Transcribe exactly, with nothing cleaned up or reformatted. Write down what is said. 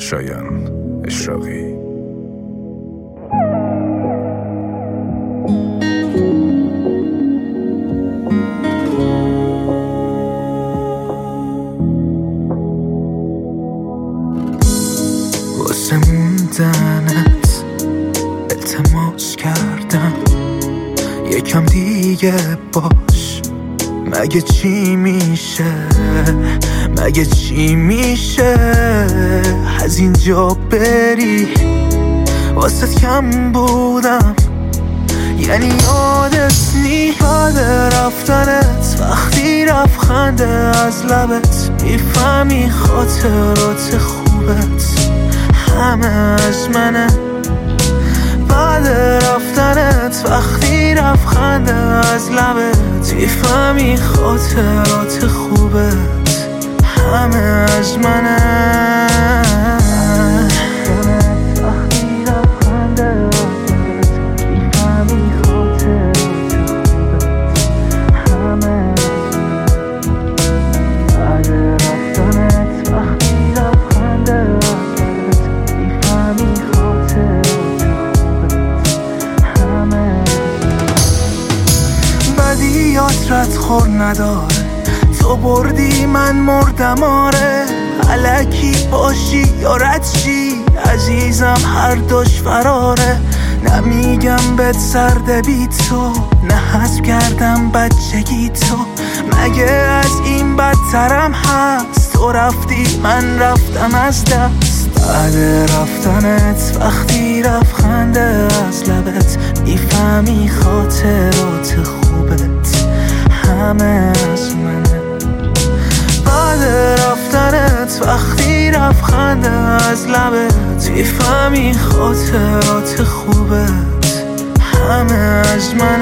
شایان اشراقی. واسه موندنت التماس کردم یکم دیگه باش، مگه چی میشه، مگه چی میشه از اینجا بری؟ واسه کم بودم یعنی یادت نی، بعد رفتنت وقتی رفت خنده از لبت، میفهمی خاطرات خوبت همه از منه. بعد رفتنت وقتی رفت خنده از لبت، میفهمی خاطرات خوبت همه از منه. رد خور نداره، تو بردی من مردم آره، الکی باشی یا رد شی عزیزم هر دوش فراره. نمیگم بهت سرده بی تو، نه حذف کردم بچگی تو، مگه از این بدترم هست؟ تو رفتی من رفتم از دست. بعد رفتنت وقتی رفت خنده از لبت، میفهمی خاطرات خوبت همه از منه. بعد رفتنت وقتی رفت خنده از لبت، میفهمی خاطرات خوبت همه از منه.